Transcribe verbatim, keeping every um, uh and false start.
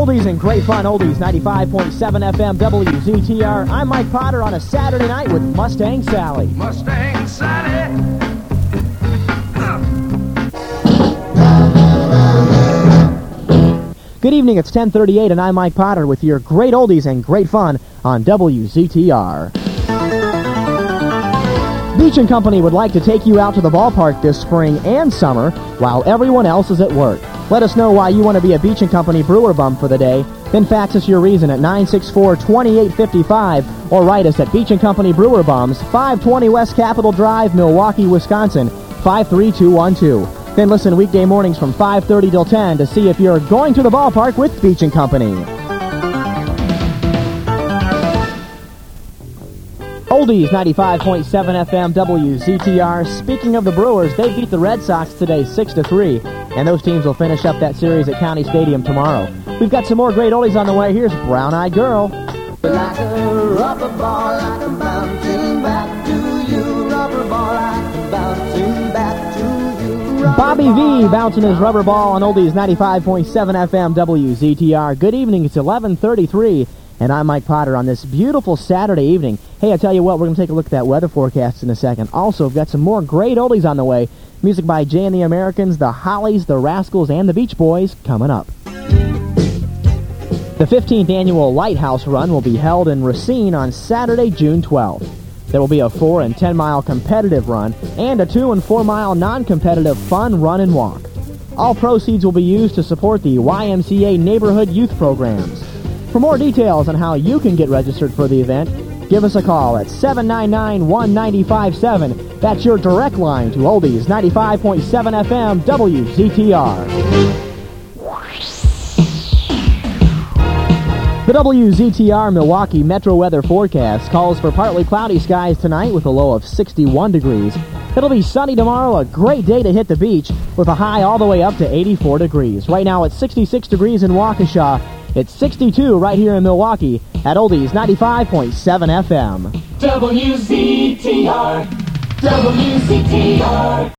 Oldies and great fun, Oldies, ninety-five point seven F M W Z T R. I'm Mike Potter on a Saturday night with Mustang Sally. Mustang Sally. Good evening, it's ten thirty-eight and I'm Mike Potter with your great oldies and great fun on W Z T R. Beach and Company would like to take you out to the ballpark this spring and summer while everyone else is at work. Let us know why you want to be a Beach and Company Brewer bum for the day. Then fax us your reason at nine six four, two eight five five or write us at Beach and Company Brewer Bums, five twenty West Capitol Drive, Milwaukee, Wisconsin, five three two one two. Then listen weekday mornings from five thirty till ten to see if you're going to the ballpark with Beach and Company. Oldies, ninety-five point seven F M W Z T R. Speaking of the Brewers, they beat the Red Sox today six to three, and those teams will finish up that series at County Stadium tomorrow. We've got some more great oldies on the way. Here's Brown Eyed Girl. Like a rubber ball, like a bouncing back to you. Rubber ball, like a bouncing back to you. Rubber Bobby ball, V bouncing his rubber ball on Oldies, ninety-five point seven F M W Z T R. Good evening, it's eleven thirty-three, and I'm Mike Potter on this beautiful Saturday evening. Hey, I tell you what, we're going to take a look at that weather forecast in a second. Also, we've got some more great oldies on the way. Music by Jay and the Americans, the Hollies, the Rascals, and the Beach Boys coming up. The fifteenth annual Lighthouse Run will be held in Racine on Saturday, June twelfth. There will be a four and ten mile competitive run and a two and four mile non-competitive fun run and walk. All proceeds will be used to support the Y M C A neighborhood youth programs. For more details on how you can get registered for the event, give us a call at seven nine nine, one nine five seven. That's your direct line to Oldies, ninety-five point seven F M W Z T R. The W Z T R Milwaukee Metro Weather Forecast calls for partly cloudy skies tonight with a low of sixty-one degrees. It'll be sunny tomorrow, a great day to hit the beach with a high all the way up to eighty-four degrees. Right now it's sixty-six degrees in Waukesha. It's sixty-two right here in Milwaukee at Oldies ninety-five point seven F M. W Z T R. W Z T R.